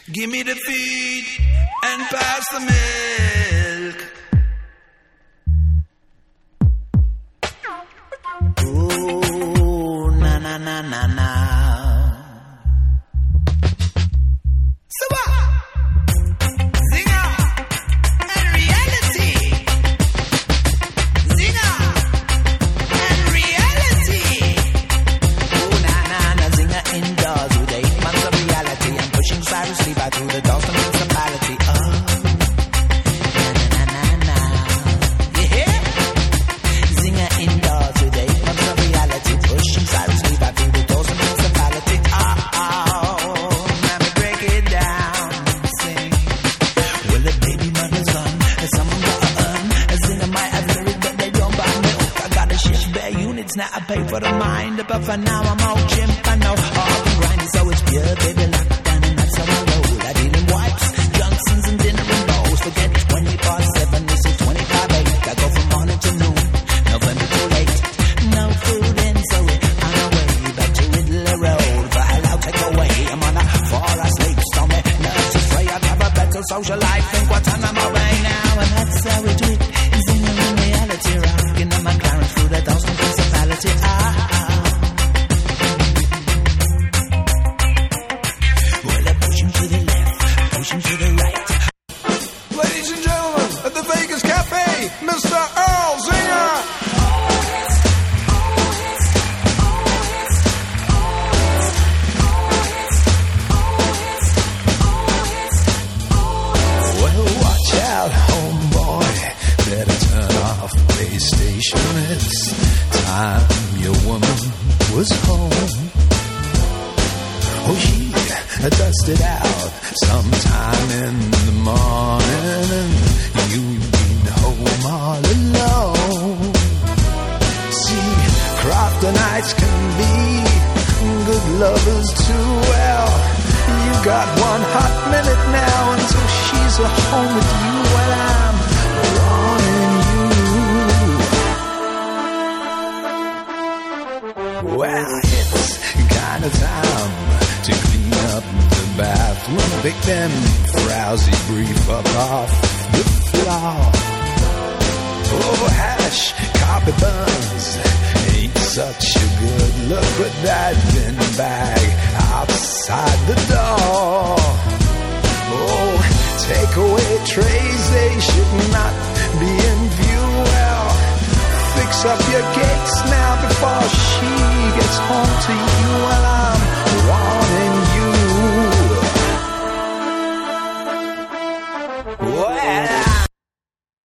Give me the feed and pass the milk. Ooh, na na na na na. So what? Zinger and reality. Zinger and reality. Ooh, na na na, zinger indoors with 8 months of reality. I'm pushing Cyrus Lee back through the doors to municipality. Oh, na na na na na. Yeah, zinger indoors with 8 months of reality. Pushing Cyrus Lee back through the doors to municipality. Let me break it down. Sing. Well, the baby mother's gone. Someone gotta earn. A zinger might have lyrics, but they don't buy milk. I got a shish bare units now. I pay for the mind, but for now I'm all chimp. I know all the grinding, so it's pure, baby. Lockdown, and that's how I roll. I deal in wipes, Johnsons, and dinner and bowls. Forget 20/7, this is 25/8. I go from morning to noon, November too late. No food in, so on our way back to Ridley Road. File out, take away. I'm on a 4-hour sleep, so me nerves is free. I'd have a better social life. Think what's on my way now, and that's how we do it. Zinger in reality, rocking on my Clarence through the Dawson Principality. Well, I push him to the left, push him to the right. Ladies and gentlemen, at the Vegas Cafe, Mr. Earl Zinger. Well, watch out, homeboy. Better turn off PlayStation. It's time your woman was home. Oh, he dusted out sometime in the morning, and you've been home all alone. See, Croftonites can be good lovers too. Well, you got 1 hot minute now until she's at home with you. Well, I'm warning you. Well, it's kind of time to clean up the bathroom, pick them frowsy brief up off the floor. Oh, hash, carpet burns ain't such a good look, but that bin bag outside the door. Oh, takeaway trays, they should not be in view. Well, fix up your gates now before she gets home to you. Well, I'm warning you. Well,